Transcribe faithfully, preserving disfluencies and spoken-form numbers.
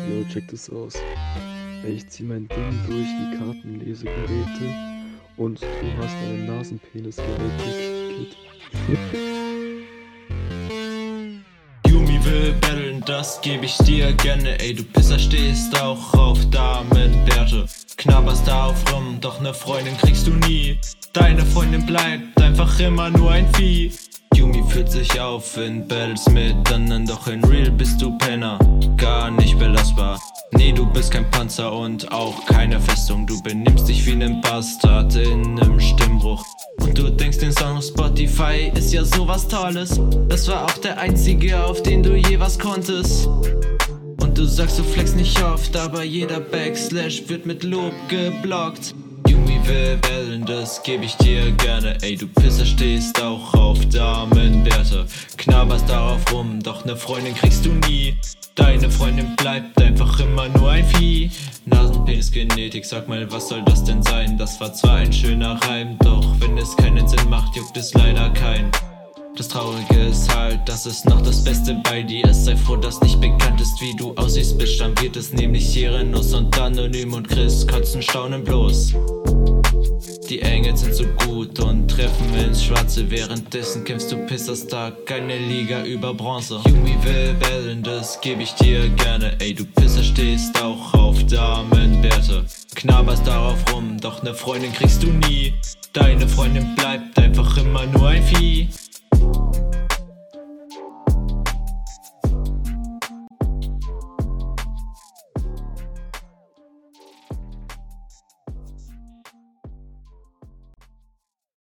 Yo, check das aus. Ich zieh mein Ding durch wie Kartenlesegeräte und du hast einen Nasenpenis gerätig, Kid. Yumi will battlen, das geb ich dir gerne. Ey, du Pisser stehst auch auf Damenbärte. Knabberst darauf rum, doch ne Freundin kriegst du nie. Deine Freundin bleibt einfach immer nur ein Vieh. Yumi führt sich auf in Battles miteinander, doch in Real bist du Penner, gar nicht belastbar. Nee, du bist kein Panzer und auch keine Festung. Du benimmst dich wie nen Bastard in nem Stimmbruch. Und du denkst, den Song auf Spotify ist ja sowas Tolles. Das war auch der einzige, auf den du je was konntest. Und du sagst, du flex nicht oft, aber jeder Backslash wird mit Lob geblockt. Yumi will bellen, das geb ich dir gerne. Ey, du Pisser stehst auch auf Damenbärte. Knabberst darauf rum, doch ne Freundin kriegst du nie. Deine Freundin bleibt einfach immer nur ein Vieh. Nasenpenis-Genetik, sag mal, was soll das denn sein? Das war zwar ein schöner Reim, doch wenn es keinen Sinn macht, juckt es leider keinen. Das Traurige ist halt, das ist noch das Beste bei dir. Sei froh, dass nicht bekannt ist, wie du aussiehst, Bitch. Dann wird es nämlich Serenus und Anonym und Chris kotzen staunen bloß. Die Engel sind so gut und treffen ins Schwarze. Währenddessen kämpfst du Pisserstar, keine Liga über Bronze. Yumi will bellen, das geb ich dir gerne. Ey, du Pisser stehst auch auf Damenbärte. Knabberst darauf rum, doch ne Freundin kriegst du nie. Deine Freundin bleibt einfach immer nur ein Vieh.